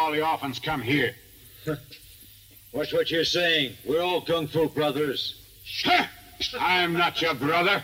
all the orphans come here. Watch what you're saying. We're all kung fu brothers. I'm not your brother.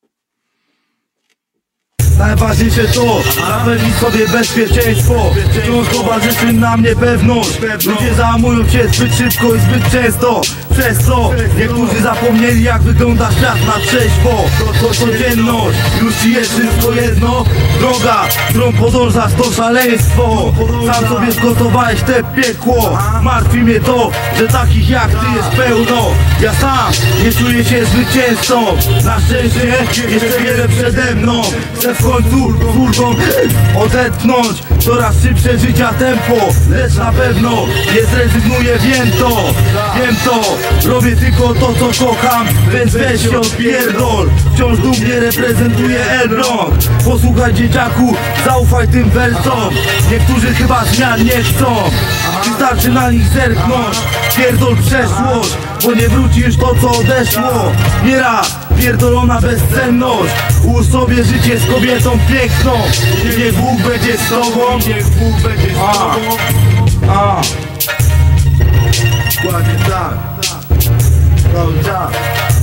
Najważniejsze to zapewnić sobie bezpieczeństwo. Wciąż towarzyszy nam niepewność. Ludzie załamują się zbyt szybko i zbyt często. Przez co niektórzy zapomnieli, jak wygląda świat na trzeźwo. To codzienność, już ci jest wszystko jedno. Droga, którą podążasz, to szaleństwo. Sam sobie zgotowałeś te piekło. Martwi mnie to, że takich jak ty jest pełno. Ja sam nie czuję się zwycięzcą. Na szczęście jeszcze wiele przede mną. Chcę w końcu służbą odetchnąć coraz szybsze życia tempo. Lecz na pewno nie zrezygnuję, wiem to. Robię tylko to, co kocham, więc weź się odpierdol. Wciąż dumnie reprezentuję Elbląg. Posłuchaj, dzieciaku, zaufaj tym wersom. Niektórzy chyba zmian nie chcą. Wystarczy na nich zerknąć. Pierdol przeszłość, bo nie wróci już to, co odeszło. Nieraz pierdolona bezcenność. Ułóż sobie życie z kobietą piękną. Niech Bóg będzie z tobą. Niech Bóg będzie z tobą. Dokładnie tak. Cały czas.